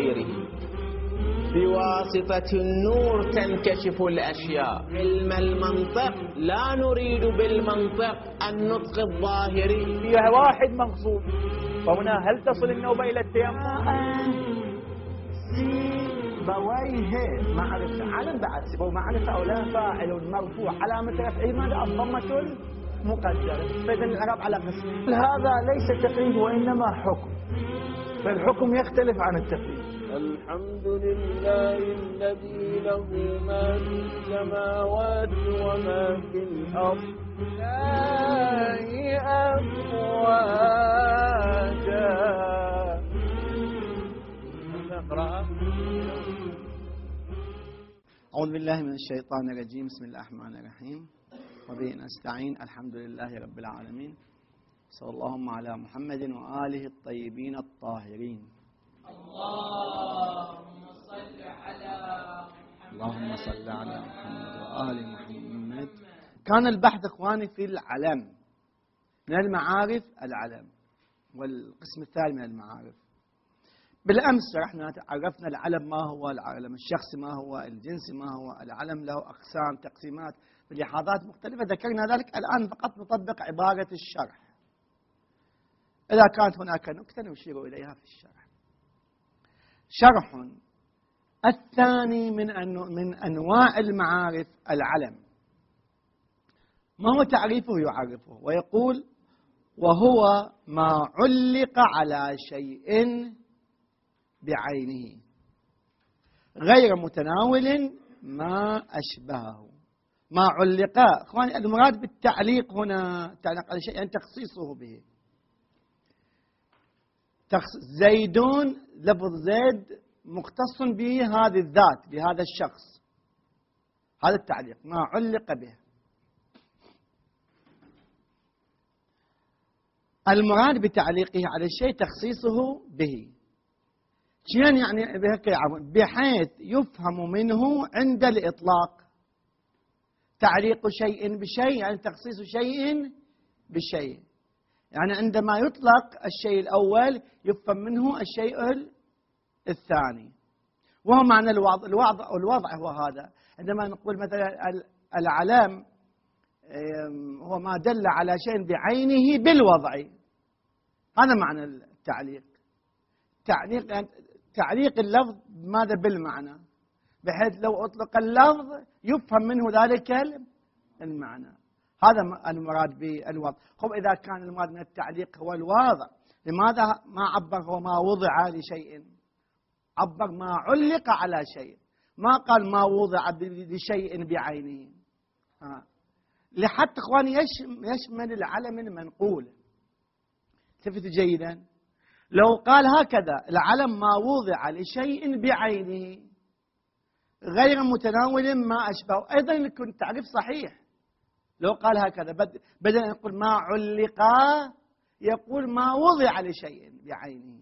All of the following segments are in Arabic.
غيره. بواسطة النور تنكشف الأشياء. علم المنطق لا نريد بالمنطق النطق الظاهري. فيها واحد مغصوب، فهنا هل تصل النوبة إلى التيمم؟ سيبويه معرفة، علم بعد سيبويه معرفة أو لا، فاعل مرفوع علامة رفعه ماذا؟ الضمة المقدرة. فإذا الإعراب على قسمين. هذا ليس تقييد وإنما حكم، فالحكم يختلف عن التقييد. الحمد لله الذي له ما في السماوات وما في الأرض لا أفواجا. أعوذ بالله من الشيطان الرجيم. بسم الله الرحمن الرحيم، وبه نستعين. الحمد لله رب العالمين، صلى اللهم على محمد وآله الطيبين الطاهرين. اللهم صل على محمد وآل محمد. كان البحث إخواني في العلم من المعارف، العلم والقسم الثاني من المعارف. بالأمس شرحنا عرفنا العلم ما هو، العلم الشخصي ما هو، الجنسي ما هو، العلم له أقسام تقسيمات بلحاظات مختلفة، ذكرنا ذلك. الآن فقط نطبق عبارة الشرح، إذا كانت هناك نكتة نشير إليها في الشرح. شرح الثاني من أنواع المعارف العلم. ما هو تعريفه؟ يعرفه ويقول: وهو ما علق على شيء بعينه غير متناول ما أشبهه. ما علق اخواني، المراد بالتعليق هنا تعليق على شيء يعني تخصيصه به. زيدون، لفظ زيد مختص بهذه الذات، بهذا الشخص، هذا التعليق ما علق به. المراد بتعليقه على الشيء تخصيصه به. شلون يعني؟ بحيث يفهم منه عند الإطلاق. تعليق شيء بشيء يعني تخصيص شيء بشيء، يعني عندما يطلق الشيء الأول يفهم منه الشيء الثاني، وهو معنى الوضع هو هذا. عندما نقول مثلا العلم هو ما دل على شيء بعينه بالوضع، هذا معنى التعليق. تعليق اللفظ ماذا؟ بالمعنى، بحيث لو أطلق اللفظ يفهم منه ذلك المعنى. هذا المراد بالوضع. خب إذا كان المراد من التعليق هو الواضع، لماذا ما عبر هو ما وضع لشيء؟ عبر ما علق على شيء، ما قال ما وضع لشيء بعينه. لحتى إخواني يشمل العلم المنقول. التفتوا جيدا، لو قال هكذا: العلم ما وضع لشيء بعينه غير متناول ما أشبهه، أيضا يكون التعريف صحيح. لو قال هكذا بدل أن يقول ما علق، يقول ما وضع لشيء بعينه.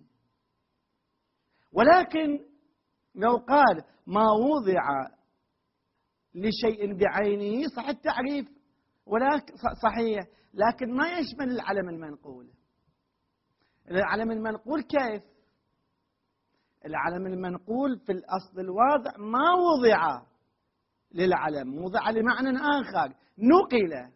ولكن لو قال ما وضع لشيء بعينه صح التعريف، ولكن صحيح، لكن ما يشمل العلم المنقول. العلم المنقول كيف؟ العلم المنقول في الأصل الواضع ما وضع للعلم، وضع لمعنى آخر، نقل.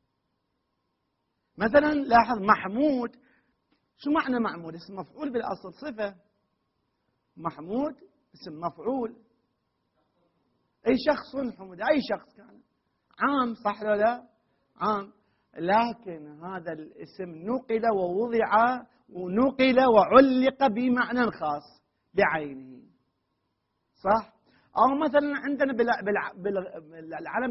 مثلا لاحظ محمود، شو معنى محمود؟ اسم مفعول بالأصل، صفة. محمود اسم مفعول، أي شخص حمود، أي شخص كان عام، صح ولا لا؟ عام. لكن هذا الاسم نقل ووضع ونقل وعلق بمعنى خاص بعينه، صح؟ أو مثلا عندنا العلم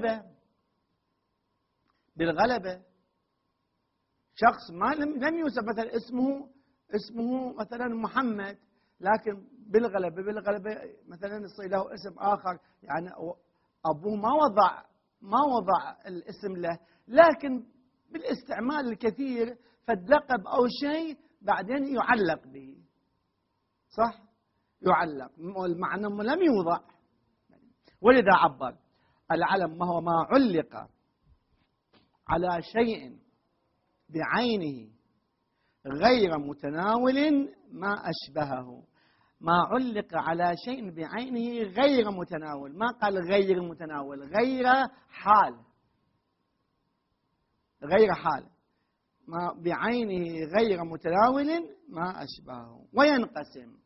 بالغلبة شخص ما لم يوصف، مثلا اسمه مثلا محمد، لكن بالغلبة مثلا يصير له اسم آخر، يعني أبوه ما وضع الاسم له، لكن بالاستعمال الكثير فاللقب أو شيء بعدين يعلق به، صح؟ يعلق، والمعنى لم يوضع. ولذا عبر العلم ما هو ما علق على شيء بعينه غير متناول ما أشبهه. ما علق على شيء بعينه غير متناول، ما قال غير متناول، غير حال، غير حال، ما بعينه غير متناول ما أشبهه. وينقسم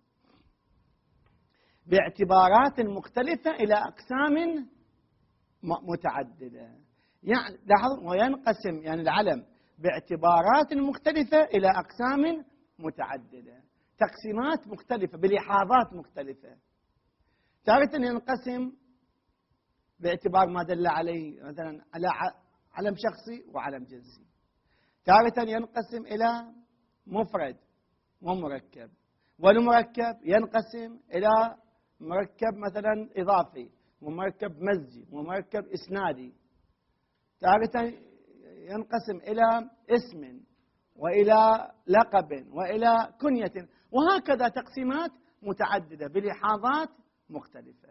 باعتبارات مختلفة إلى أقسام متعددة. يعني لاحظوا، وينقسم يعني العلم باعتبارات مختلفة إلى أقسام متعددة، تقسيمات مختلفة بلحاظات مختلفة. تارة ينقسم باعتبار ما دل عليه، مثلا على علم شخصي وعلم جنسي. تارة ينقسم إلى مفرد ومركب، والمركب ينقسم إلى مركب مثلا إضافي ومركب مزجي ومركب إسنادي. تارة ينقسم إلى اسم وإلى لقب وإلى كنية، وهكذا تقسيمات متعددة بلحاظات مختلفة.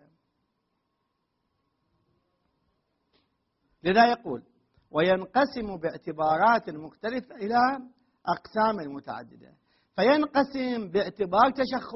لذا يقول وينقسم باعتبارات مختلفة إلى أقسام متعددة. فينقسم باعتبار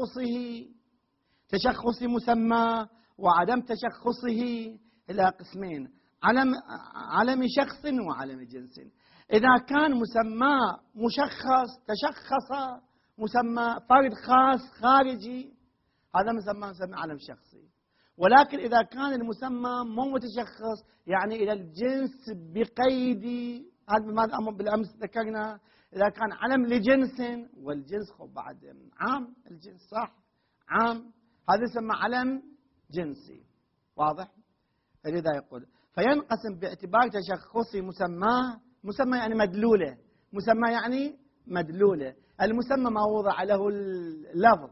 تشخص مسمى وعدم تشخصه إلى قسمين: علم شخص وعلم جنس. إذا كان مسمى مشخص، تشخص مسمى فرد خاص خارجي، هذا مسمى علم شخصي. ولكن إذا كان المسمى مو متشخص، يعني إلى الجنس بقيد، هذا ما بالأمس ذكرنا، إذا كان علم لجنس، والجنس خب بعد عام، الجنس صح عام، هذا يسمى علم جنسي. واضح؟ لذا يقول فينقسم باعتبار تشخص مسمى يعني مدلولة، مسمى يعني مدلولة، المسمى ما وضع له اللفظ.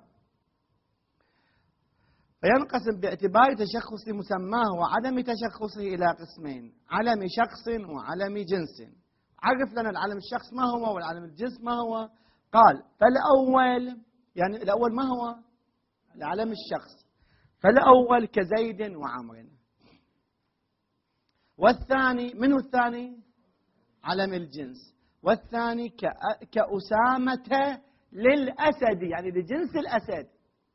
فينقسم باعتبار تشخص مسماه وعدم تشخصه إلى قسمين: علم شخص وعلم جنس. عرف لنا العلم الشخص ما هو والعلم الجنس ما هو. قال فالأول، يعني الأول ما هو؟ العلم الشخص. فالأول كزيد وعمر. والثاني منه الثاني علم الجنس. والثاني كأسامة للأسد، يعني لجنس الأسد.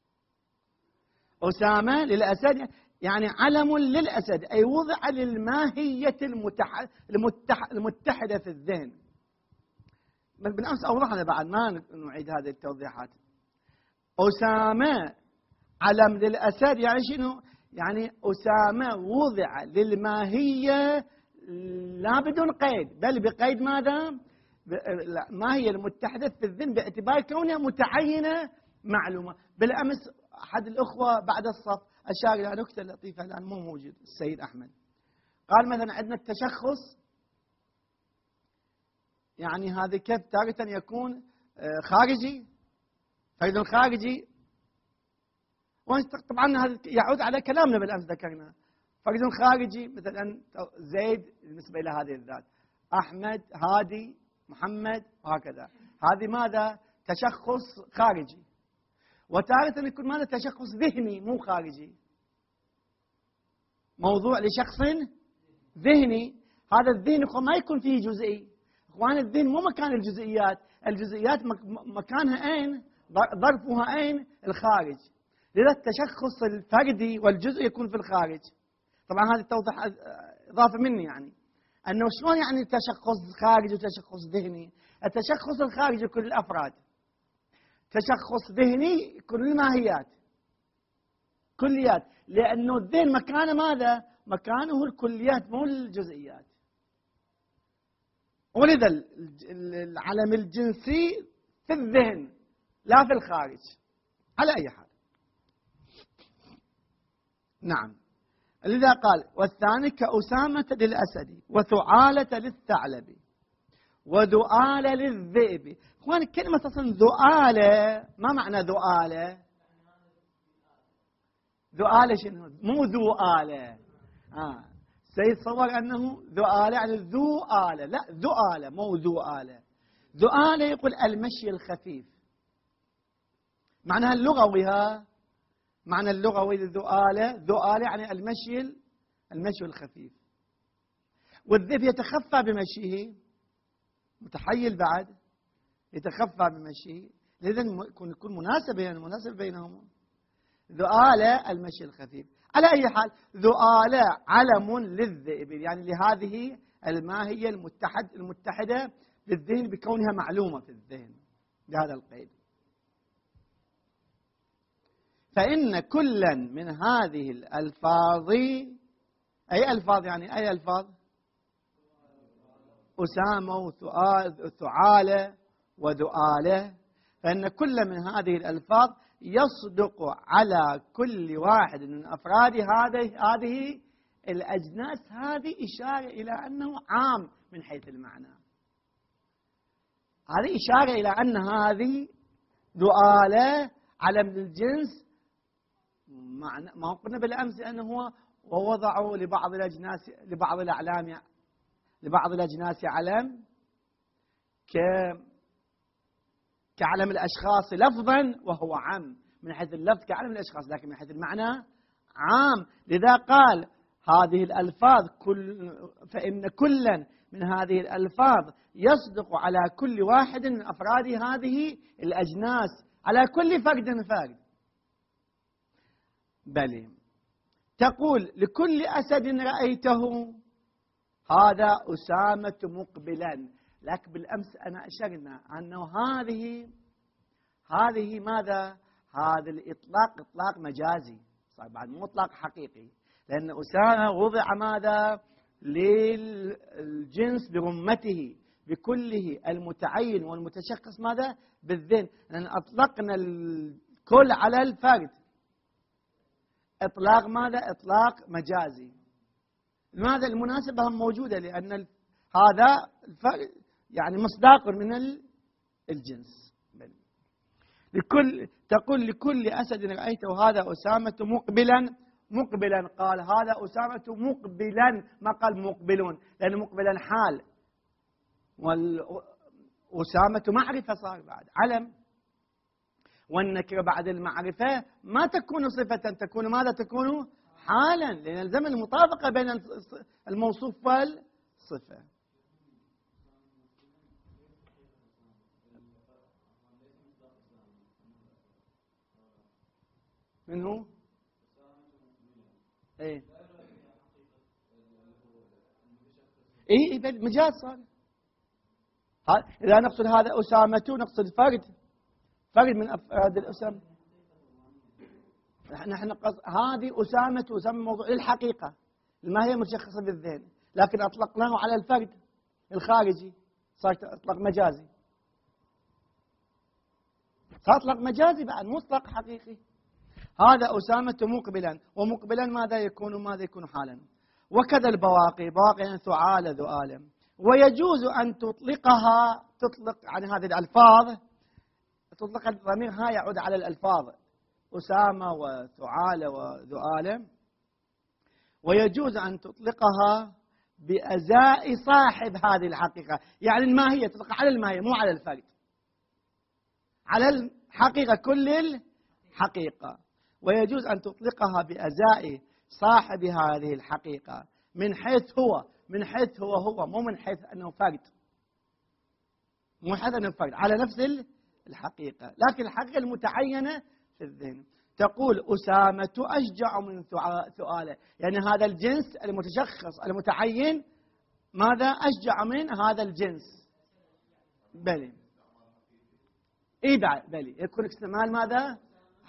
أسامة للأسد يعني علم للأسد، أي وضع للماهية المتحدة في الذهن. بالأمس أوضحنا بعد، ما نعيد هذه التوضيحات. أسامة علم للأسد يعني شنو؟ يعني أسامة وضع للماهية لا بدون قيد، بل بقيد ماذا؟ الماهية المتحدة في الذهن باعتبار كونها متعينة معلومة. بالأمس أحد الأخوة بعد الصف أشار إلى نكتة لطيفة الآن مو موجود، السيد أحمد، قال مثلا عندنا التشخص، يعني هذا كيف تارة يكون خارجي، فرد خارجي، طبعا هذا يعود على كلامنا بالأمس ذكرنا. فرد خارجي مثلا زيد بالنسبة إلى هذه الذات، أحمد، هادي، محمد، وهكذا. هذه ماذا؟ تشخص خارجي. وتارة يكون ماذا؟ تشخص ذهني مو خارجي، موضوع لشخص ذهني. هذا الذهن ما يكون فيه جزئي. اخوان الذهن مو مكان الجزئيات، الجزئيات مكانها أين؟ ظرفها أين؟ الخارج. لذا التشخص الفردي والجزء يكون في الخارج. طبعا هذه التوضيح إضافة مني، يعني أنه شلون يعني تشخص خارجي وتشخص ذهني. التشخص الخارجي كل الأفراد، تشخص ذهني كل الماهيات، كليات، لأنه الذهن مكانه ماذا؟ مكانه الكليات مو الجزئيات. ولذا العلم الجنسي في الذهن لا في الخارج على أي حال. نعم، لذا قال والثاني كأسامة للأسد وثعالة للثعلب وذؤالة للذئب. اخوان كلمة اصلا ذؤالة، ما معنى ذؤالة؟ ذؤالة شنو؟ مو ذؤالة. سيتصور انه ذؤالة يعني ذؤالة، لا ذؤالة مو ذؤالة. ذؤالة يقول المشي الخفيف، معناها اللغوي، معنى اللغوي للذؤالة، ذؤالة يعني المشي الخفيف. والذئب يتخفى بمشيه، متحيل بعد، يتخفى بمشيه. لذا يكون مناسبة، يعني مناسب بينهم. ذؤالة المشي الخفيف. على أي حال ذؤالة علم للذئب، يعني لهذه الماهية المتحدة بالذهن بكونها معلومة في الذهن بهذا القيد. فإن كلا من هذه الألفاظ، أي ألفاظ يعني أي ألفاظ؟ أسامة وثعالة وذؤالة. فإن كل من هذه الألفاظ يصدق على كل واحد من أفراد هذه الأجناس. هذه إشارة إلى أنه عام من حيث المعنى. هذه إشارة إلى أن هذه ذؤالة علم الجنس. ما قلنا بالأمس أنه هو ووضعوا لبعض الأجناس علم كعلم الأشخاص لفظا، وهو عام من حيث اللفظ كعلم الأشخاص، لكن من حيث المعنى عام. لذا قال هذه الألفاظ فإن كلا من هذه الألفاظ يصدق على كل واحد من أفراد هذه الأجناس، على كل فرد. بل تقول لكل أسد رأيته هذا أسامة مقبلا. لكن بالأمس أنا أشرنا أنه هذه ماذا؟ هذا الإطلاق إطلاق مجازي، صار بعد مطلق حقيقي، لأن أسامة وضع ماذا؟ للجنس برمته بكله المتعين والمتشخص ماذا؟ بالذهن، لأن أطلقنا الكل على الفرد إطلاق ماذا؟ إطلاق مجازي. لماذا؟ المناسبة موجودة، لأن هذا الفرد يعني مصداق من الجنس. تقول لكل أسد رأيته هذا أسامة مقبلا. قال هذا أسامة مقبلا، ما قال مقبلون، لأن مقبلا حال، والأسامة معرفة صار بعد علم، والنكرة بعد المعرفة ما تكون صفة، تكون ماذا؟ تكون حالا، لأن يلزم المطابقة بين الموصوف والصفة. من هو؟ ايه مجاز صار. إذا نقصد هذا أسامة نقصد فرد من أفراد الأسامة. نحن هذه أسامة موضوع للحقيقة ما هي مشخصة بالذهن، لكن أطلقناه على الفرد الخارجي، صار أطلق مجازي، صار أطلق مجازي بعد مطلق حقيقي. هذا أسامة مقبلا، ومقبلا ماذا يكون حالا. وكذا البواقي يعني ثعالة ذؤالة. ويجوز أن تطلق عن هذه الألفاظ، تطلق الضمير ها يعود على الألفاظ أسامة وثعالة وذؤالة. ويجوز أن تطلقها بأزاء صاحب هذه الحقيقة، يعني الماهية تطلق على الماهية مو على الفرد، على الحقيقة كل الحقيقة. ويجوز أن تطلقها بأزاء صاحب هذه الحقيقة من حيث هو مو من حيث أنه فرد، مو حيث أنه فرد، على نفس الحقيقة، لكن الحقيقة المتعينة في الذهن. تقول أسامة أشجع من ثعالة، يعني هذا الجنس المتشخص المتعين ماذا؟ أشجع من هذا الجنس. بلي بلي يكون استعمال ماذا؟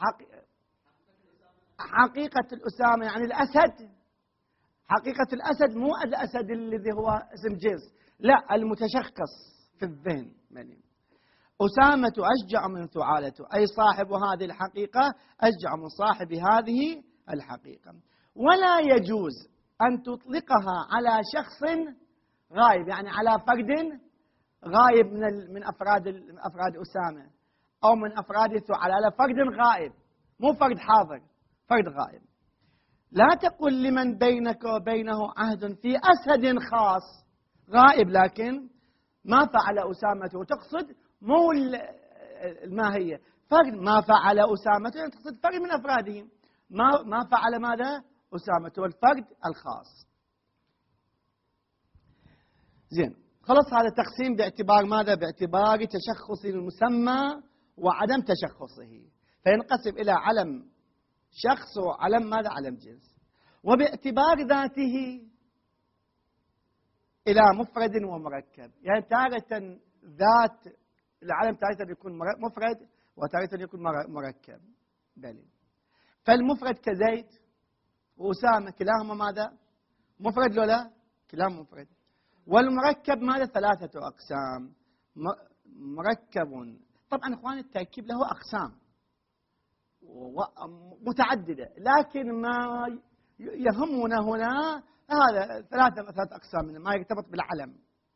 حقيقة الأسامة يعني الأسد. حقيقة الأسد مو الأسد الذي هو اسم جنس، لا، المتشخص في الذهن. أسامة أشجع من ثعالته، أي صاحب هذه الحقيقة أشجع من صاحب هذه الحقيقة. ولا يجوز أن تطلقها على شخص غائب، يعني على فرد غائب من أفراد أسامة أو من أفراد ثعالة، على فرد غائب، مو فرد حاضر، فرد غائب. لا تقل لمن بينك وبينه عهد في أسد خاص غائب، لكن ما فعل أسامة، وتقصد مو الماهية، فرد ما فعل أسامة، يعني تقصد فرد من أفرادهم، ما فعل ماذا؟ أسامة، والفرد الخاص. زين، خلص هذا تقسيم باعتبار ماذا؟ باعتبار تشخص المسمى وعدم تشخصه. فينقسم إلى علم شخص وعلم ماذا؟ علم جنس. وباعتبار ذاته إلى مفرد ومركب، يعني تارة ذات العلم تارة يكون مفرد وتارة يكون مركب. بلي. فالمفرد كزيد وأسامة كلاهما ماذا؟ مفرد لو لا؟ كلاهما مفرد. والمركب ماذا؟ 3 أقسام. مركب، طبعا اخواني التركيب له أقسام متعددة، لكن ما يهمنا هنا هذا 3 أقسام ما يرتبط بالعلم.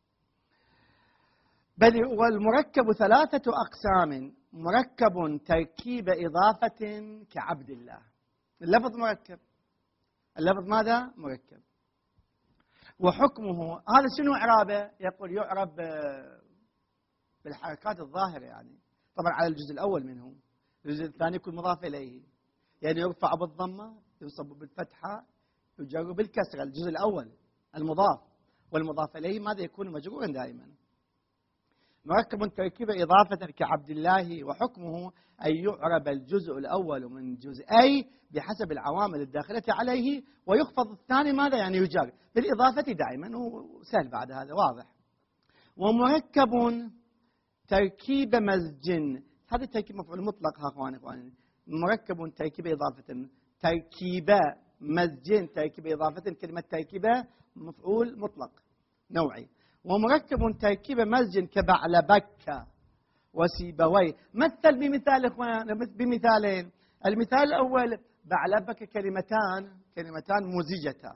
بل والمركب 3 أقسام: مركب تركيب إضافة كعبد الله. اللفظ مركب، اللفظ ماذا؟ مركب. وحكمه هذا شنو إعرابه؟ يقول يعرب بالحركات الظاهرة، يعني طبعا على الجزء الأول منه. الجزء الثاني يكون مضاف إليه، يعني يرفع بالضمة، ينصب بالفتحة، يجر بالكسرة. الجزء الأول المضاف، والمضاف إليه ماذا؟ يكون مجرورا دائما. مركب تركيب إضافة كعبد الله. وحكمه أن يعرب الجزء الأول من جزئي بحسب العوامل الداخلة عليه، ويخفض الثاني ماذا؟ يعني يجر بالإضافة دائما، وسهل بعد هذا واضح. ومركب تركيب مزج، هذا التركيب مفعول مطلق. ها اخواني، مركب تركيب إضافة، تركيب مزج تركيب إضافة، كلمة تركيبة مفعول مطلق نوعي. ومركب تركيب مزج كبعلبك وسيبوي. مثل بمثال اخوان، بمثالين. المثال الأول بعلبك كلمتان مزجتان،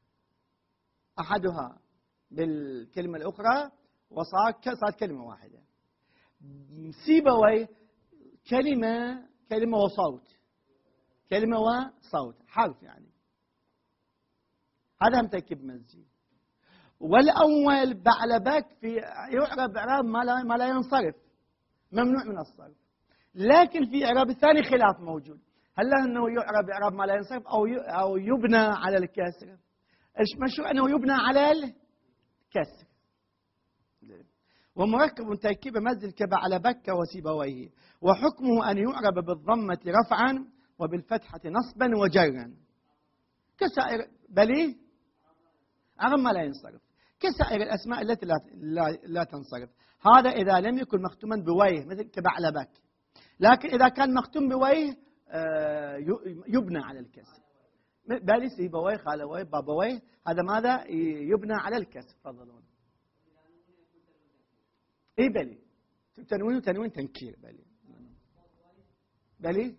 أحدها بالكلمة الأخرى وصارت كلمة واحدة. سيبوي كلمة وصوت، كلمة وصوت، حرف يعني. هذا هم تركيب مزجي. والأول بعلبك في يعرب إعراب ما لا ينصرف، ممنوع من الصرف. لكن في إعراب الثاني خلاف موجود، هل أنه يعرب إعراب ما لا ينصرف أو يبنى على الكسر؟ مشروع أنه يبنى على الكسر. ومركب تركيب مزج كبعلبك وسيبويه. وحكمه أن يعرب بالضمة رفعا وبالفتحة نصبا وجرا كسائر، بلي إعراب ما لا ينصرف كسائر الأسماء التي لا تنصرف. هذا إذا لم يكن مختوما بويه مثل كبعلبك. لكن إذا كان مختوم بويه يبنى على الكسر. بالي سيبويه خالويه بابويه، هذا ماذا؟ يبنى على الكسر. تفضلون. اي بلي تنوين وتنوين تنكير. بلي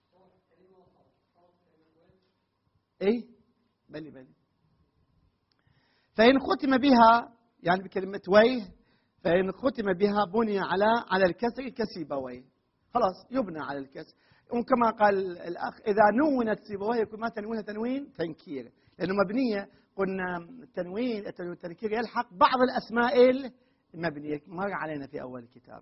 اي بلي فإن ختم بها يعني بكلمة ويه، فإن ختم بها بني على الكسر كسيبويه، خلاص يبنى على الكسر. وكما قال الأخ إذا نونت سيبويه يكون ما تنوينها تنوين تنكير، لأنه مبنية. قلنا التنوين والتنكير يلحق بعض الأسماء المبنية، مر علينا في أول الكتاب.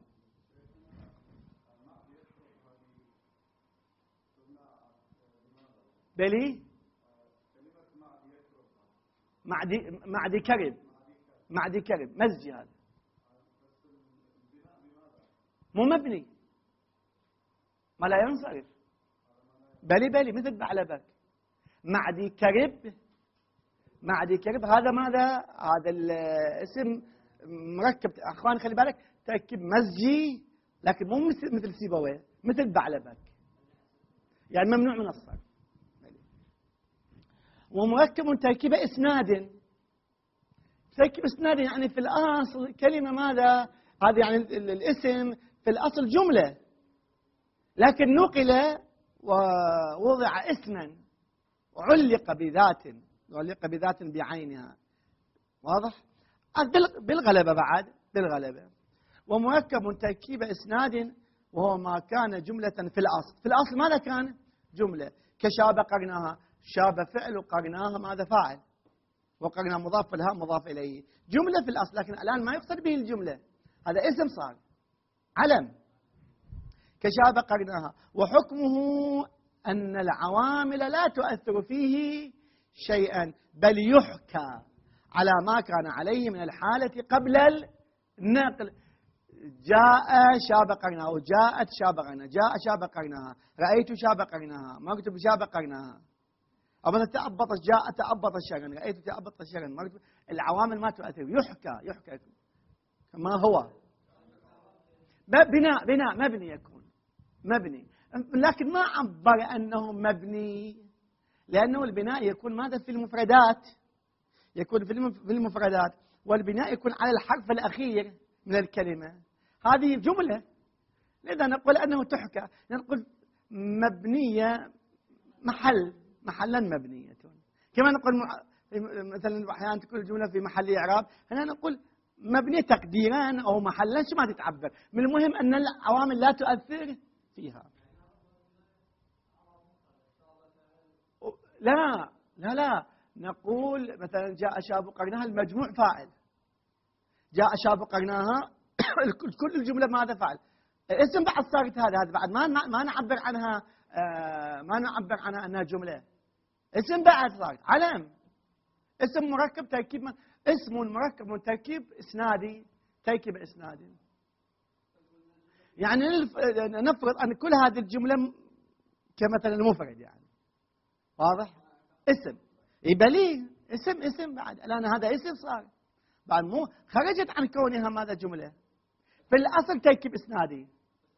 بلي معدي كرب مزجي، هذا مو مبني ما لا ينصرف. بلي مثل بعلبك. معدي كرب هذا ماذا؟ هذا الاسم مركب اخوان، خلي بالك تركيب مزجي، لكن مو مثل سيبويه، مثل بعلبك، يعني ممنوع من الصرف. ومركب تركيب اسناد. تركيب اسناد يعني في الاصل كلمه ماذا؟ هذا يعني الاسم في الاصل جمله، لكن نقل ووضع اسما وعلق بذات بعينها. واضح؟ بالغلبة بعد بالغلبة. ومركب تركيب إسناد وهو ما كان جملة في الأصل. في الأصل ماذا كان؟ جملة. كشاب قرناها، شاب فعل وقرناها ماذا؟ فاعل، وقرنا مضاف لها مضاف إليه. جملة في الأصل، لكن الآن ما يقصد به الجملة، هذا اسم صار علم. كشاب قرناها. وحكمه أن العوامل لا تؤثر فيه شيئا، بل يحكى على ما كان عليه من الحالة قبل النقل. جاء شاب قرنها، وجاءت شاب قرنها، جاء شاب قرنها، رأيت شاب قرنها، مرت بشاب قرنها. أو مثلا تأبط، جاء تأبط الشرن، رأيت تأبط الشرن، مرت. العوامل ما تؤثر، يحكى كما هو. بناء مبني يكون مبني، لكن ما عبر أنه مبني، لأنه البناء يكون ماذا في المفردات، يكون في المفردات، والبناء يكون على الحرف الأخير من الكلمة. هذه جملة، لذا نقول أنه تحكى، نقول مبنية محلا مبنية. كما نقول مثلا أحيانا تكون الجملة في محل إعراب، هنا نقول مبنية تقديرا أو محلا، شو ما تتعبر، من المهم أن العوامل لا تؤثر فيها. لا نقول مثلا جاء شاب قرنها، المجموع فاعل، جاء شاب قرناها كل الجملة ماذا فعل، اسم بعد صارت هذا بعد ما نعبر عنها، ما نعبر عنها أنها جملة، اسم بعد صارت علم، اسم مركب تركيب، اسم مركب من تركيب إسنادي، تركيب إسنادي. يعني نفرض أن كل هذه الجملة كمثلا المفرد، يعني واضح، اسم يبقى لي اسم بعد، الآن هذا اسم صار بعد، مو خرجت عن كونها ماذا جملة، في الأصل تركيب إسنادي.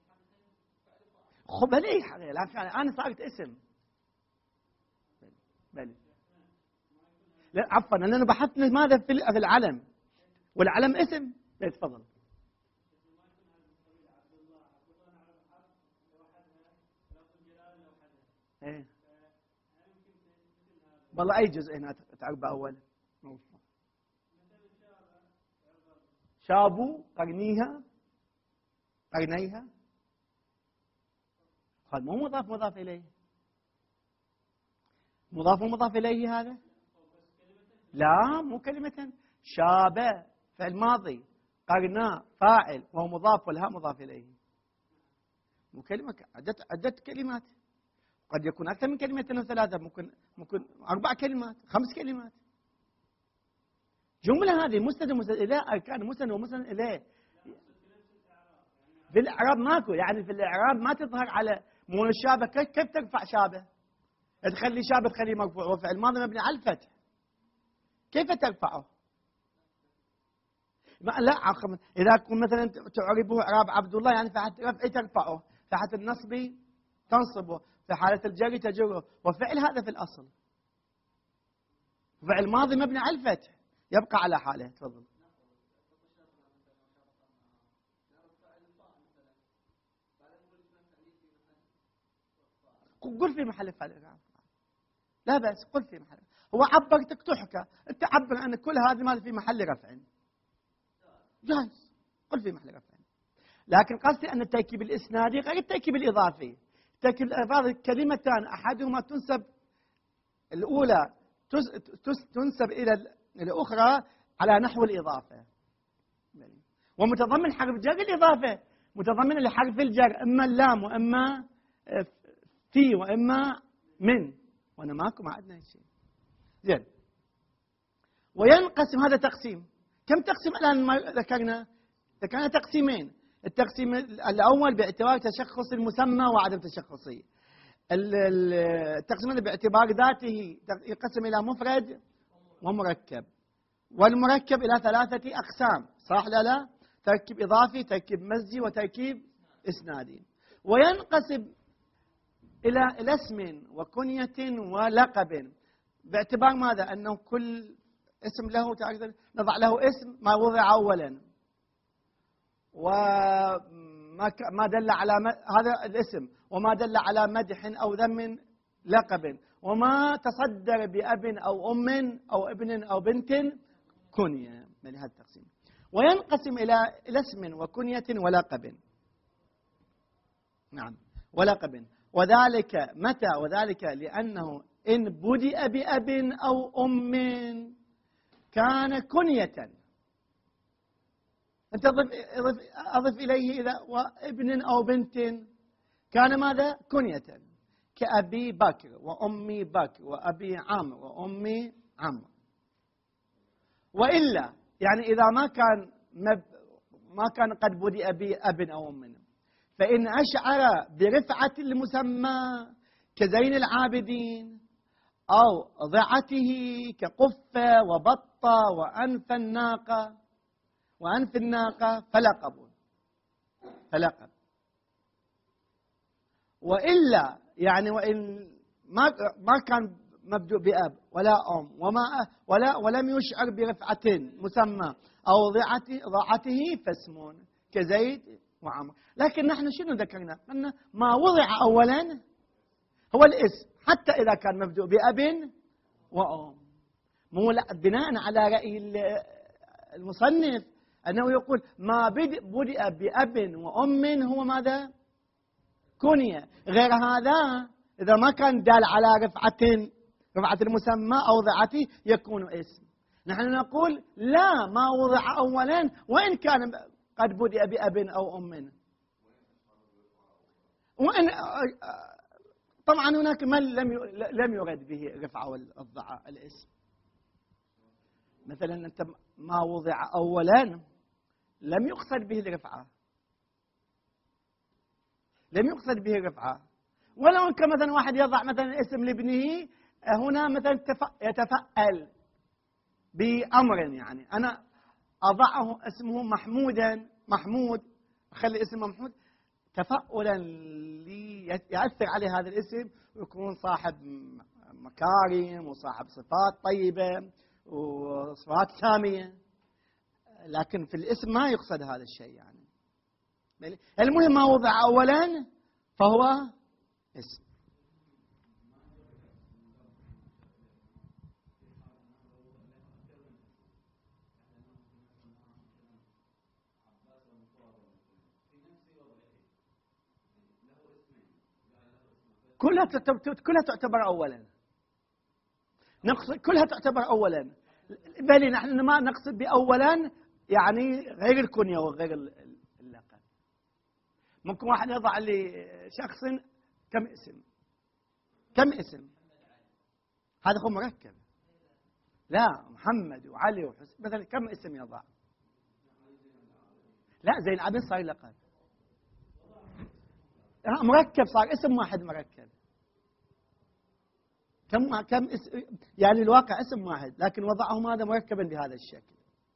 خب ليه أنا صارت اسم، بلي لا عفوا، أننا بحثنا ماذا في العلم، والعلم اسم. تفضل. ايه والله أي جزء هنا تعرب أول، شابو قرنيها، هذا مو مضاف إليه، مضاف إليه هذا، لا مو كلمة، شاب فعل ماضي، قرنا فاعل وهو مضاف، والهاء مضاف إليه، مو كلمة، عدة كلمات، قد يكون أكثر من كلمة أو ثلاثة، ممكن 4 كلمات 5 كلمات. جملة هذه مسند إليه، أركان مسند ومسند إليه. في الإعراب ماكو، يعني في الإعراب ما تظهر على مو الشابه، كيف ترفع شابه؟ تخلي شابه تخليه مرفوع، وفعل ماضي مبني على الفتح، كيف ترفعه؟ لا إذا كنت مثلا تعربه إعراب عبد الله، يعني في حالة الرفع ترفعه، في حالة النصب تنصبه، في حالة الجر تجره، وفعل هذا في الأصل فعل ماضي مبني على الفتح يبقى على حاله. تفضل. قل في محل فعل، لا بأس، قل في محل، هو عبرتك تحكى، انت عبر أن كل هذه ماذا في محل رفع، جاهز، قل في محل رفع. لكن قصدي أن التركيب الإسنادي غير التركيب الإضافي. التركيب الإضافي كلمتان أحدهما تنسب، الأولى تنسب إلى الأخرى على نحو الإضافة، ومتضمن حرف جر الإضافة، متضمن لحرف الجر إما اللام وإما في وإما من، وأنا معكم ما عندنا شيء. زين، وينقسم هذا تقسيم، كم تقسيم الآن ذكرنا تقسيمين. التقسيم الأول باعتبار تشخص المسمى وعدم تشخصه، التقسيم باعتبار ذاته يقسم إلى مفرد ومركب، والمركب إلى 3 أقسام، صح لا؟ تركيب إضافي، تركيب مزجي، وتركيب إسنادي. وينقسم إلى اسم وكنية ولقب، باعتبار ماذا؟ أنه كل اسم له نضع له اسم ما وضع أولا، وما دل على هذا الاسم، وما دل على مدح أو ذم لقب، وما تصدر بأب أو أم أو ابن أو بنت كنية، من هذا التقسيم. وينقسم إلى اسم وكنية ولقب، نعم ولقب، وذلك متى؟ وذلك لأنه إن بدأ بأب أو أم كان كنية، أنت أضف إليه إذا وابن أو بنت كان ماذا؟ كنية، كأبي بكر وأمي بكر وأبي عمرو وأمي عمرو. وإلا يعني إذا ما كان قد بدأ بأب أو أم، فإن أشعر برفعة المسمى كزين العابدين أو ضعته كقفة وبطة وأنف الناقة فلقب. وإلا يعني وإن ما كان مبدوء بأب ولا أم ولم يشعر برفعة مسمى أو ضعته فاسم كزيد وعمر. لكن نحن شنو ذكرنا؟ أن ما وضع أولا هو الاسم، حتى إذا كان مبدوء بأب وأم. مو بناء على رأي المصنف أنه يقول ما بدأ بأب وأم هو ماذا؟ كنية. غير هذا إذا ما كان دال على رفعة المسمى أو ضعته يكون اسم. نحن نقول لا، ما وضع أولا وإن كان قد بدأ بأب أو أم. وإن طبعا هناك من لم يرد به الرفعة والضعة الاسم. مثلا أنت ما وضع أولا لم يقصد به الرفعة، ولو أنك مثلا واحد يضع مثلا اسم لابنه هنا مثلا يتفأل بأمر، يعني أنا أضعه اسمه محمود أخلي اسمه محمود تفألا يأثر عليه هذا الاسم ويكون صاحب مكارم وصاحب صفات طيبة وصفات سامية، لكن في الاسم ما يقصد هذا الشيء. يعني المهم ما وضع أولا فهو اسم. كلها تعتبر أولا، كلها تعتبر أولا، بل نحن ما نقصد بأولا يعني غير الكنية وغير اللقب. ممكن واحد يضع لشخص كم اسم، هذا هو مركب. لا، محمد وعلي وحسين مثلا كم اسم يضع؟ لا، زين العابدين صار لقب، مركب صار اسم واحد مركب. كم اسم يعني الواقع اسم واحد لكن وضعه ماذا مركبا بهذا الشكل.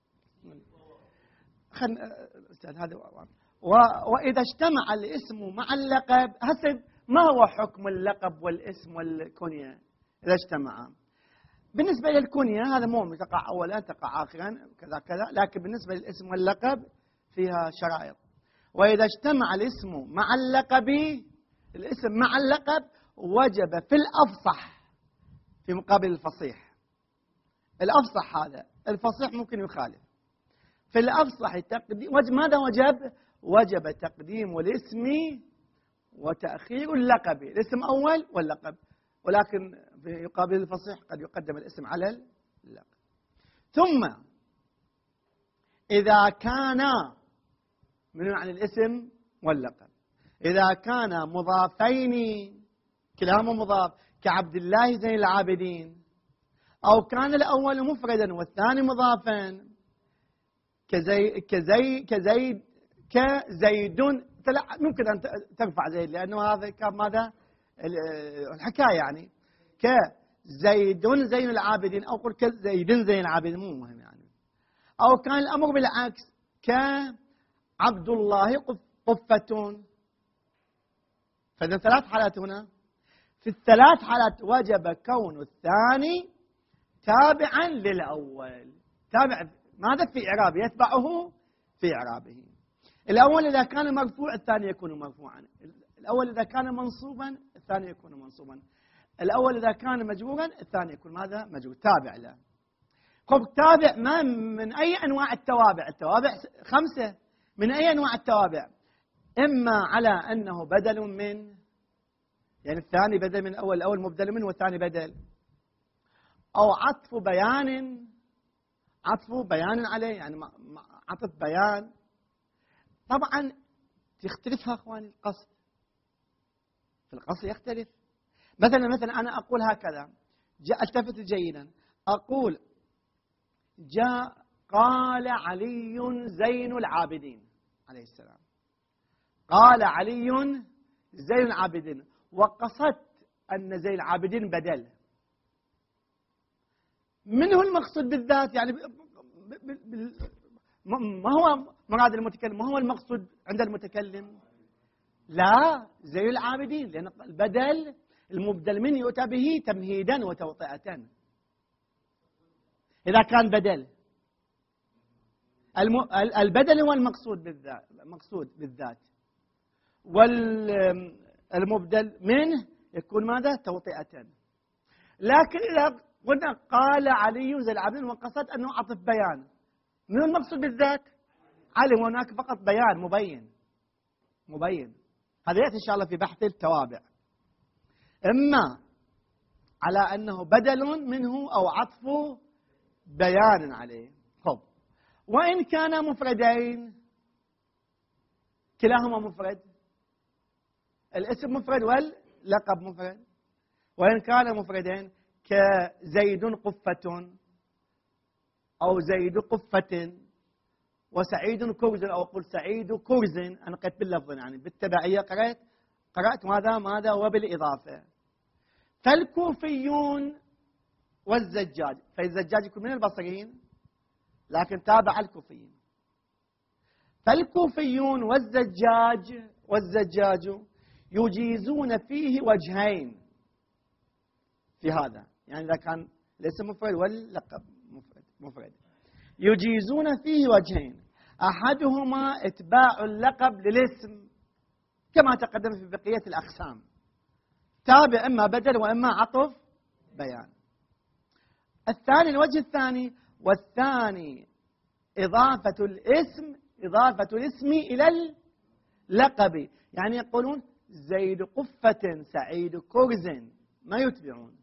أستاذ هذا وإذا اجتمع الاسم مع اللقب، حسب ما هو حكم اللقب والاسم والكنية إذا اجتمعا. بالنسبة للكنية هذا مو تقع أولا تقع آخرا كذا كذا، لكن بالنسبة للاسم واللقب فيها شرائط. وإذا اجتمع الاسم مع اللقب، الاسم مع اللقب وجب في الأفصح في مقابل الفصيح. الأفصح هذا، الفصيح ممكن يخالف. في الأفصح ماذا وجب تقديم الاسم وتأخير اللقب، الاسم أول واللقب، ولكن في مقابل الفصيح قد يقدم الاسم على اللقب. ثم إذا كان من عن الاسم واللقب، إذا كان مضافين كلاهما مضاف كعبد الله زين العابدين، أو كان الأول مفردا والثاني مضافا كزيد، ممكن أن ترفع زيد لأنه هذا كان ماذا الحكاية، يعني كزيد زين العابدين أو قل كزيد زين العابدين، مو مهم يعني. أو كان الأمر بالعكس كعبد الله قفة. فإذا ثلاث حالات هنا، في الثلاث حالات وجب كون الثاني تابعا للأول. تابع ماذا في إعرابه، يتبعه في إعرابه. الأول إذا كان مرفوع الثاني يكون مرفوعا، الأول إذا كان منصوبا الثاني يكون منصوبا، الأول إذا كان مجرورا الثاني يكون ماذا مجرور، تابع له. خب تابع ما من أي أنواع التوابع؟ التوابع 5. من أي أنواع التوابع؟ إما على أنه بدل من، يعني الثاني بدل من الأول، الأول مبدل منه والثاني بدل، أو عطف بيان عليه، يعني عطف بيان. طبعا تختلفها أخواني القصد، في القصد يختلف. مثلا أنا أقول هكذا، التفت جيدا، أقول قال علي زين العابدين، عليه السلام. قال علي زين العابدين، وقصدت أن زين العابدين بدل. من هو المقصود بالذات؟ يعني ما هو مراد المتكلم؟ ما هو المقصود عند المتكلم؟ لا، زين العابدين، لأن البدل المبدل منه يؤتى به تمهيدا وتوطئة. إذا كان بدل، البدل هو المقصود بالذات، والمبدل منه يكون ماذا؟ توطئة. لكن إذا قلنا قال علي زين العابدين وقصد أنه عطف بيان، من المقصود بالذات؟ علي، هناك فقط بيان مبين. هذا يأتي إن شاء الله في بحث التوابع. إما على أنه بدل منه أو عطف بيان عليه. خب، وإن كان مفردين، كلاهما مفرد، الاسم مفرد واللقب مفرد. وإن كان مفردين كزيد قفة أو زيد قفة وسعيد كرز، أو أقول سعيد كرز، أنا قرأت باللفظ يعني بالتبعية، قرأت ماذا وبالإضافة. فالكوفيون والزجاج، فالزجاج يكون من البصريين لكن تابع الكوفيين. فالكوفيون والزجاج يجيزون فيه وجهين في هذا، يعني إذا كان الاسم مفرد واللقب مفرد يجيزون فيه وجهين، أحدهما إتباع اللقب للاسم كما تقدم في بقية الأقسام، تابع إما بدل وإما عطف بيان. الثاني، الوجه الثاني، والثاني إضافة الاسم إلى اللقب، يعني يقولون زيد قفة سعيد كرز، ما يتبعون.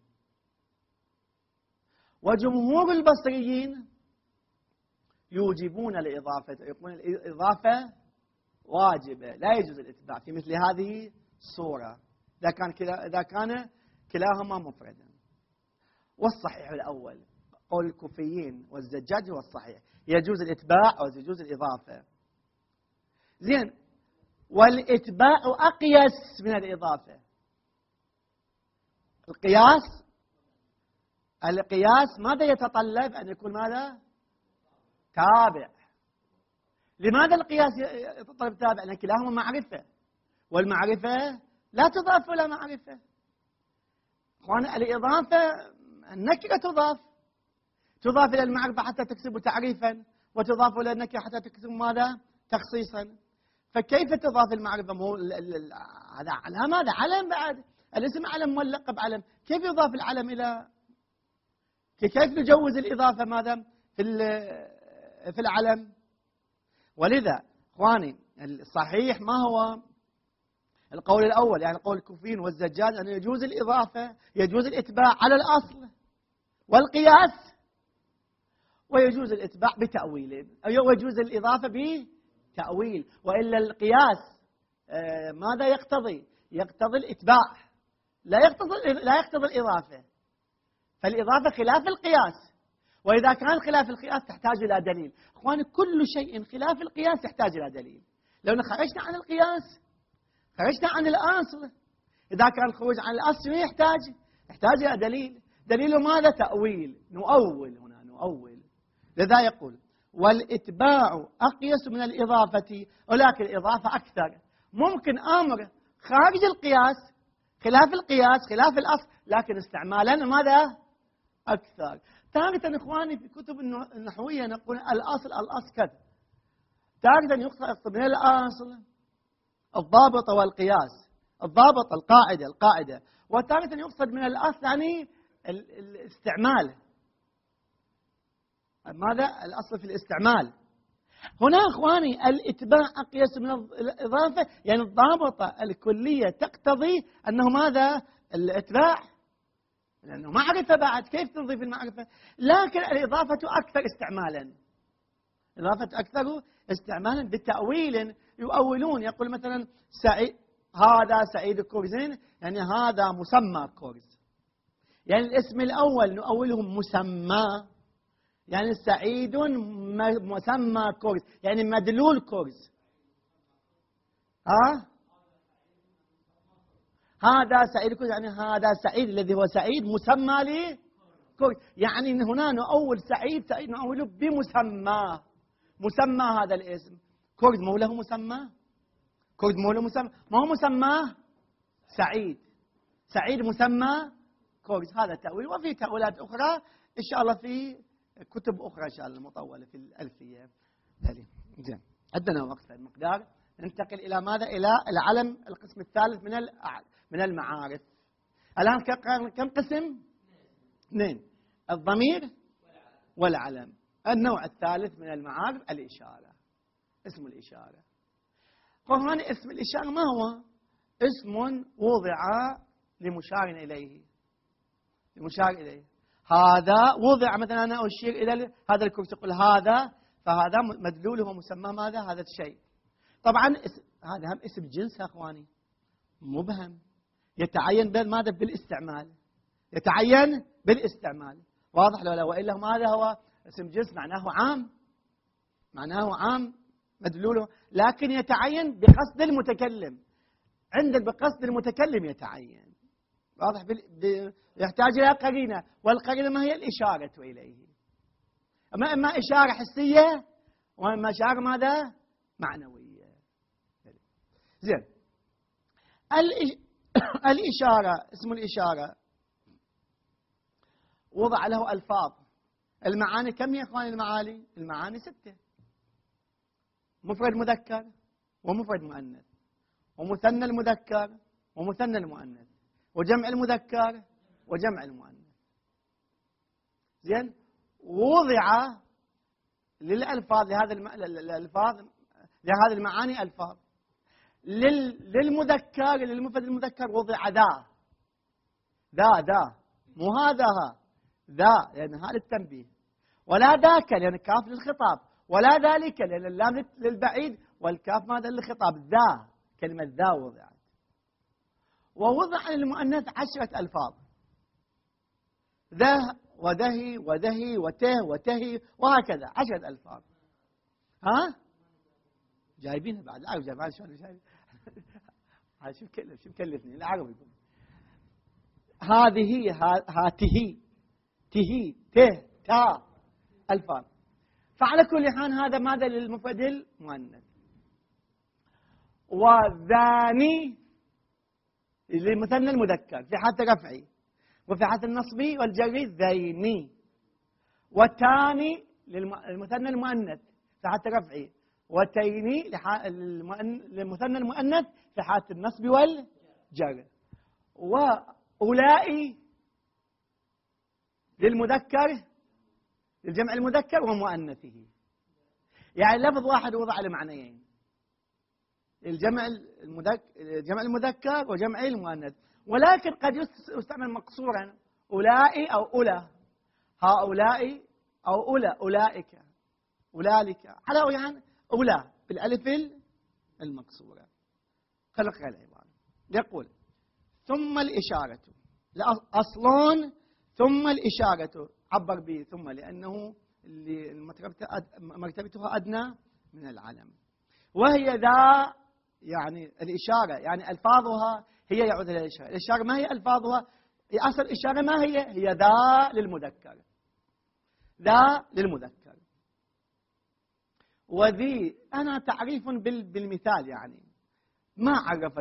وجمهور البصريين يوجبون الإضافة، يقولون الإضافة واجبة، لا يجوز الاتباع في مثل هذه الصورة إذا كان كلاهما مفردا. والصحيح الأول، قول الكوفيين والزجاج هو الصحيح، يجوز الاتباع أو يجوز الإضافة. زين، والإتباع أقيس من الإضافة. القياس ماذا يتطلب؟ أن يكون ماذا؟ تابع. لماذا القياس يتطلب تابع؟ لأن كلاهما معرفة، والمعرفة لا تضاف إلى معرفة. أخوان، الإضافة النكرة تضاف إلى المعرفة حتى تكسب تعريفا، وتضاف إلى النكرة حتى تكسب ماذا؟ تخصيصا. فكيف تضاف المعرفة؟ هذا على ماذا؟ علم بعد، الاسم علم واللقب علم، كيف يضاف العلم إلى، كيف نجوز الإضافة ماذا في العلم؟ ولذا إخواني الصحيح ما هو القول الأول، يعني قول الكوفيين والزجاج، أن يجوز الإضافة، يجوز الإتباع على الأصل والقياس، ويجوز الإتباع بتأويل، أو يجوز الإضافة بتأويل. وإلا القياس ماذا يقتضي؟ يقتضي الإتباع، لا يقتضي الإضافة. فالإضافة خلاف القياس، وإذا كان خلاف القياس تحتاج إلى دليل. إخواني، كل شيء خلاف القياس يحتاج إلى دليل. لو خرجنا عن القياس خرجنا عن الأصل. إذا كان الخروج عن الأصل يحتاج إلى دليل. دليله ماذا؟ تأويل، نؤول. لذا يقول والإتباع أقيس من الإضافة، ولكن الإضافة أكثر. ممكن أمر خارج القياس، خلاف القياس، خلاف الأصل، لكن استعمالا ماذا؟ أكثر. تارة إخواني في كتب النحوية نقول الأصل كذا، تارة يقصد من الأصل الضابط والقياس، الضابط القاعدة، وتارة يقصد من الأصل يعني الاستعمال. ماذا؟ الأصل في الاستعمال. هنا إخواني الإتباع أقيس من الإضافة، يعني الضابطة الكلية تقتضي أنه ماذا؟ الإتباع، لأنه معرفة بعد، كيف تضيف المعرفة؟ لكن الإضافة أكثر استعمالا بتأويل، يؤولون، يقول مثلا هذا سعيد كرزين، يعني هذا مسمى كرز، يعني الاسم الأول نؤوله مسمى، يعني سعيد مسمى كرز، يعني مدلول كرز، هذا سعيد، يعني هذا سعيد الذي هو سعيد مسمى لي كرد، يعني هنا نؤول سعيد، سعيد نؤوله بمسمى، مسمى هذا الاسم. كرد مو له مسمى، كرد مو له مسمى، ما هو مسمى سعيد، سعيد مسمى كرد. هذا تأويل، وفي تأويلات أخرى إن شاء الله في كتب أخرى إن شاء الله مطولة في الألفية. زين، عندنا وقت المقدار، ننتقل إلى ماذا؟ إلى العلم، القسم الثالث من المعارف. الآن كم قسم؟ 2، الضمير والعلم. النوع الثالث من المعارف الإشارة، اسم الإشارة. وهنا اسم الإشارة ما هو؟ اسم وضع لمشار إليه، لمشار إليه. هذا وضع، مثلا أنا أشير إلى هذا الكرسي، أقول هذا، فهذا مدلوله ومسمى ماذا؟ هذا الشيء. طبعا هذا هم اسم جنس يا أخواني، مبهم، يتعين ماذا؟ بالاستعمال، يتعين بالاستعمال، واضح لو لا؟ وإلا ماذا هو؟ اسم جنس معناه عام، معناه عام مدلوله، لكن يتعين بقصد المتكلم، عند بقصد المتكلم يتعين، واضح؟ يحتاج إلى قرينة، والقرينة ما هي؟ الإشارة إليه. إما إشارة حسية، وإما إشارة ماذا؟ معنوية. زين، الإشارة، اسم الإشارة وضع له ألفاظ. المعاني كم يا إخواني؟ المعاني، المعاني 6: مفرد مذكر ومفرد مؤنث، ومثنى المذكر ومثنى المؤنث، وجمع المذكر وجمع المؤنث. زين، وضع للألفاظ، لهذه المعاني ألفاظ. للمذكر، للمفرد المذكر وضع ذا، مو هذا، ذا لأن هذا التنبيه، ولا ذاك لأن كاف للخطاب، ولا ذلك لأن اللام للبعيد، والكاف ماذا؟ للخطاب. ذا، كلمة ذا وضعت. ووضع للمؤنث 10 ألفاظ: ذه وذهي وذهي وته وتهي، وهكذا 10 ألفاظ. جايبينها بعد العرب، جايبينها شلون جايبين؟ شو مكلفني العرب يقول هذه، هاته، تهي، ته، تا، ألفاظ. فعلى كل حال هذا ماذا؟ للمفرد المؤنث. وذاني للمثنى المذكر في حالة رفعي، وفي حالة النصبي والجري ذيني. وتاني للمثنى المؤنث في حالة رفعي، وتيني للمثنى المؤنث في حالة النصب والجر. وأولئي للمذكر، للجمع المذكر ومؤنثه. يعني لفظ واحد وضع لمعنيين: الجمع المذكر وجمع المؤنث، ولكن قد يستعمل مقصورا: أولئي أو أولى، هؤلاء أو أولى، أولئك، أولئك، على يعني أولى بالألف المقصورة. خلق العبارة، يقول: ثم الإشارة، أصل ثم الإشارة، عبر به ثم لأنه مرتبتها أدنى من العلم، وهي ذا، يعني الإشارة يعني ألفاظها هي يعود إلى الإشارة. الإشارة ما هي ألفاظها؟ أصل الإشارة ما هي ذا للمذكر، ذا للمذكر. وذي أنا تعريف بالمثال، يعني ما عرف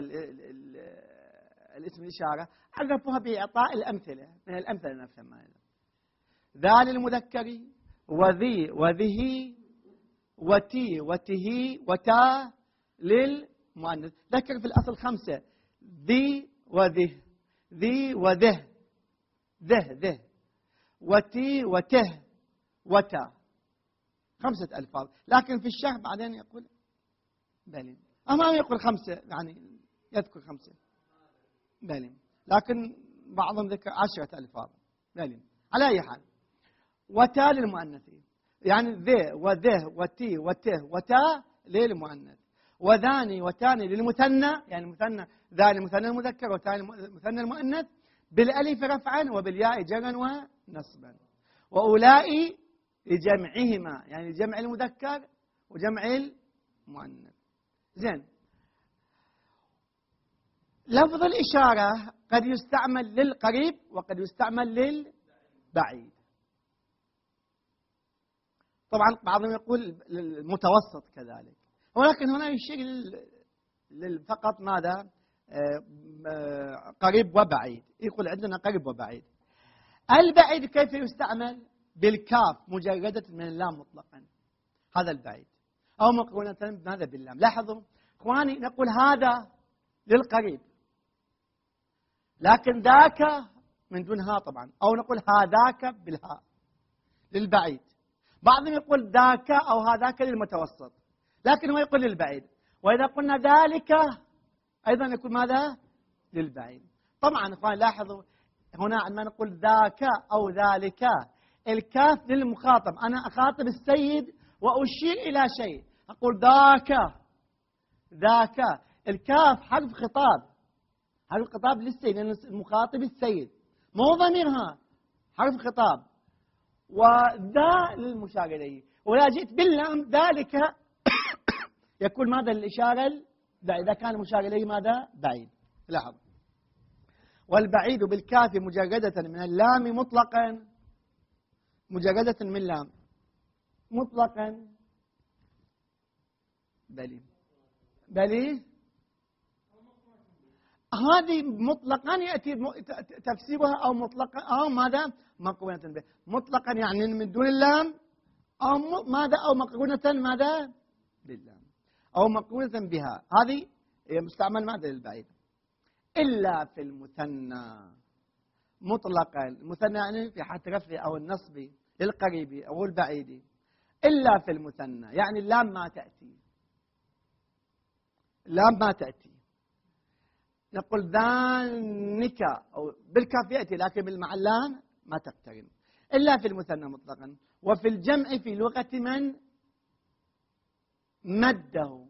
الاسم الإشارة، عرفوها بإعطاء الأمثلة، من الأمثلة نفسها. ذا للمذكر، وذي وذه، وتي وته، وتا للمؤنث. ذكر في الأصل 5: ذي وذه، ذي وذه، ذه، وتي وته، وتا، 5 ألفاظ. لكن في الشرح بعدين يقول بلي، أمام يقول 5، يعني يذكر 5 بلي، لكن بعضهم ذكر 10 ألفاظ بلي. على أي حال، وتا للمؤنث، يعني ذي وذه وتي وته وتا للمؤنث. وذاني وتاني للمثنى، يعني المثنى ذاني مثنى المذكر، وتاني مثنى المؤنث، بالألف رفعا وبالياء جرا ونصبا. وأولئي لجمعهما، يعني جمع المذكر وجمع المؤنث. زين، لفظ الإشارة قد يستعمل للقريب وقد يستعمل للبعيد. طبعا بعضهم يقول المتوسط كذلك، ولكن هنا يشير فقط ماذا؟ قريب وبعيد. يقول عندنا قريب وبعيد. البعيد كيف يستعمل؟ بالكاف مجردة من اللام مطلقا، هذا البعيد، أو مقرونة بماذا؟ باللام. لاحظوا إخواني، نقول هذا للقريب لكن ذاك من دون ها طبعا، أو نقول هذاك بالهاء للبعيد. بعضهم يقول ذاك أو هذاك للمتوسط، لكن هو يقول للبعيد. وإذا قلنا ذلك أيضا يكون ماذا؟ للبعيد. طبعا إخواني لاحظوا هنا عندما نقول ذاك أو ذلك، الكاف للمخاطب، أنا أخاطب السيد وأشير إلى شيء، أقول ذاك ذاك. الكاف حرف خطاب، حرف خطاب للسيد، لأن المخاطب السيد، مو ضميرها، حرف خطاب. وذا للمشار إليه. ولا جئت باللام ذلك يكون ماذا؟ للإشارة بعيد، إذا كان المشار إليه ماذا؟ بعيد. لاحظ، والبعيد بالكاف مجردة من اللام مطلقا، مجردة من اللام مطلقا. بلي هذه مطلقا يأتي تفسيرها أو مطلقا أو ماذا؟ مقرونة به. مطلقا يعني من دون اللام، أو ماذا؟ أو مقرونة ماذا؟ باللام، أو مقرونة بها. هذه مستعمل ماذا؟ للبعيد. إلا في المثنى مطلقا. المثنى يعني في حالة رفع أو النصب للقريب أو البعيد. إلا في المثنى يعني اللام ما تأتي، اللام ما تأتي. نقول ذانك أو بالكاف يأتي لكن مع اللام ما تقترن. إلا في المثنى مطلقا. وفي الجمع في لغة من مده.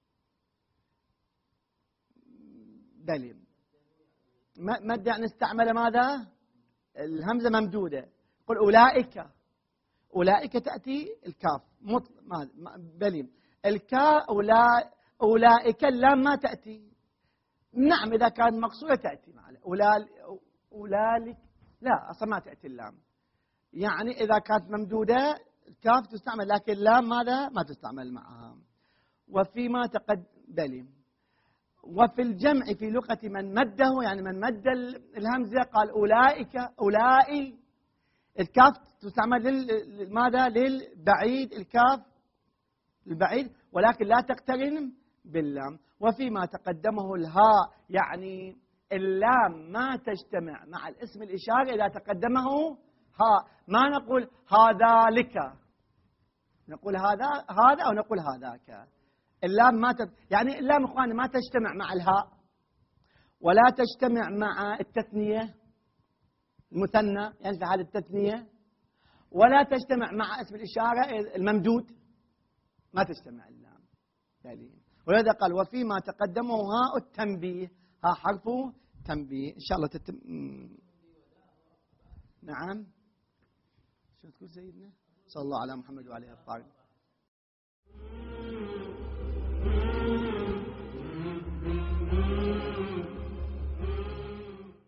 دليل مد يعني استعمل ماذا؟ الهمزة ممدودة. قل أولئك، أولئك تأتي الكاف بلي. الكاف أولئك اللام ما تأتي. نعم إذا كانت مقصورة تأتي مع أولئك، لا أصلا ما تأتي اللام. يعني إذا كانت ممدودة الكاف تستعمل، لكن اللام ماذا؟ ما تستعمل معها. وفيما بلي. وفي الجمع في لغة من مده، يعني من مد الهمزة، قال أولئك أولئي، الكاف تستعمل ماذا؟ للبعيد، الكاف للبعيد ولكن لا تقترن باللام. وفيما تقدمه الهاء، يعني اللام ما تجتمع مع الاسم الإشارة إذا تقدمه هاء. ما نقول هذا لك، نقول هذا أو نقول هذاك. اللام ما يعني اللام إخواني ما تجتمع مع الهاء، ولا تجتمع مع التثنية المثنى يعني في حال التثنية، ولا تجتمع مع اسم الإشارة الممدود، ما تجتمع اللام. ولذا قال وفيما تقدمه هاء التنبيه، ها حرف تنبيه. إن شاء الله نعم. شو تقول سيدنا؟ صلى الله على محمد وعليه الطاهرين.